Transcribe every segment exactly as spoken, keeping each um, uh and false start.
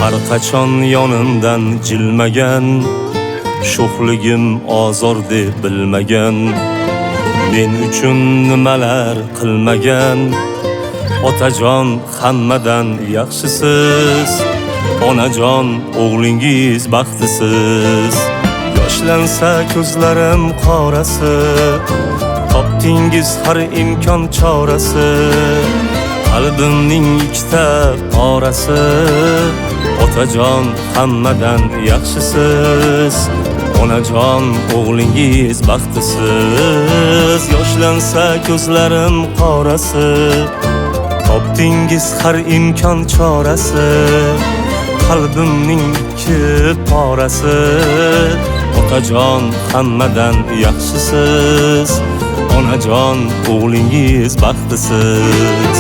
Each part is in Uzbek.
har qachon yonimdan jilmagan, sho'xligim ozor deb bilmagan, men uchun nimalar qilmagan. Otajon hammadan yaxshisiz, onajon o'g'lingiz baxtisiz. Yoshlansa ko'zlarim qorasi, topdingiz har imkon chorasi. Qalbimning ikkita qorasi, otajon hammadan yaxshisiz, onajon o'g'lingiz baxtisiz. Yoshlansa ko'zlarim qorasi, topdingiz har imkon chorasi. Qalbimning ikki porasi, otajon hammadan yaxshisiz, onajon o'g'lingiz baxtisiz.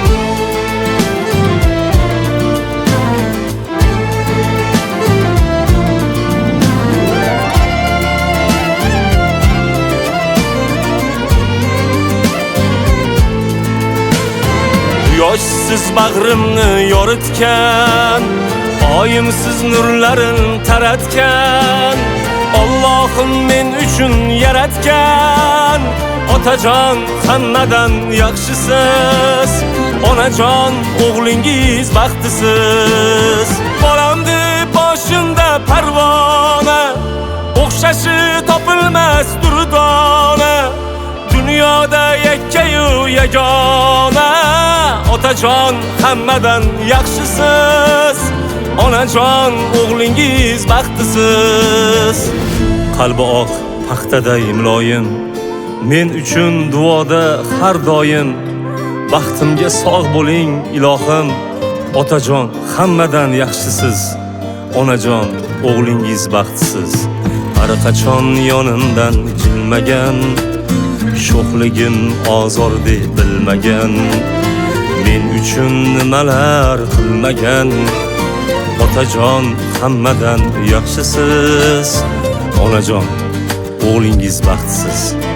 Yoshsiz bag'rimni yoritgan, oyimsiz nurlarin taratgan, Allohim men uchun yaratgan. Otajon hammadan yaxshisiz, onajon o'g'lingiz baxtisiz. Bolam deb boshimda parvona, o'xshashi topilmas durdona. Dunyoda yakkayu yagona, otajon hammadan yaxshisiz, onajon o'g'lingiz baxtisiz. Qalbi oq paxtaday muloyim, men uchun duoda har doim. Baxtimga sog' bo'ling ilohim, otajon hammadan yaxshisiz, onajon o'g'lingiz baxtisiz. Har qachon yonimdan jilmagan, sho'xligim ozor deb bilmagan, men uchun nimalar qilmagan. Otajon hammadan yaxshisiz, onajon o'g'lingiz baxtisiz.